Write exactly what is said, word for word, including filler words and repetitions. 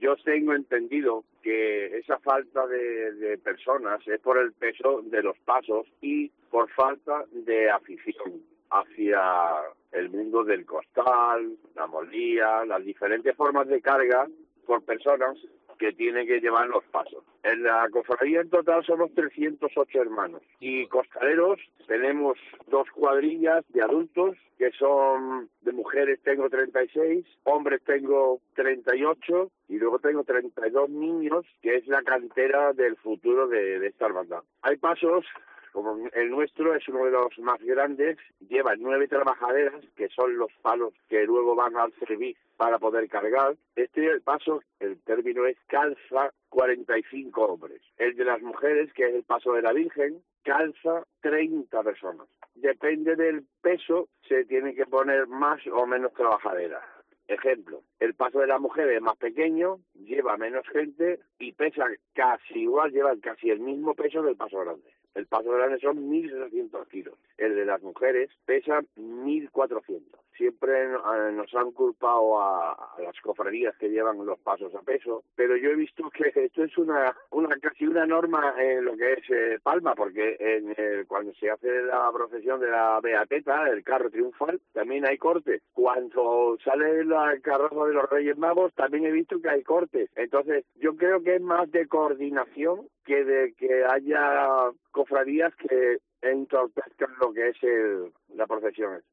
Yo tengo entendido que esa falta de, de personas es por el peso de los pasos y por falta de afición hacia el mundo del costal, la molía, las diferentes formas de carga por personas que tienen que llevar los pasos. En la cofradía en total somos trescientos ocho hermanos y costaleros tenemos dos cuadrillas de adultos que son de mujeres tengo treinta y seis, hombres tengo treinta y ocho y luego tengo treinta y dos niños, que es la cantera del futuro de, de esta hermandad. Hay pasos, como el nuestro es uno de los más grandes, lleva nueve trabajaderas, que son los palos que luego van al servicio para poder cargar. Este paso, el término es calza cuarenta y cinco hombres. El de las mujeres, que es el paso de la Virgen, calza treinta personas. Depende del peso, se tiene que poner más o menos trabajaderas. Ejemplo, el paso de las mujeres es más pequeño, lleva menos gente y pesa casi igual, lleva casi el mismo peso del paso grande. El paso grande son mil setecientos kilos. El de las mujeres pesa mil cuatrocientos. Siempre eh, nos han culpado a, a las cofradías que llevan los pasos a peso, pero yo he visto que esto es una, una casi una norma en lo que es eh, Palma, porque en el, cuando se hace la procesión de la Beateta, el carro triunfal, también hay cortes. Cuando sale la carroza de los Reyes Magos, también he visto que hay cortes. Entonces, yo creo que es más de coordinación que de que haya cofradías que entorpezcan lo que es el, la procesión.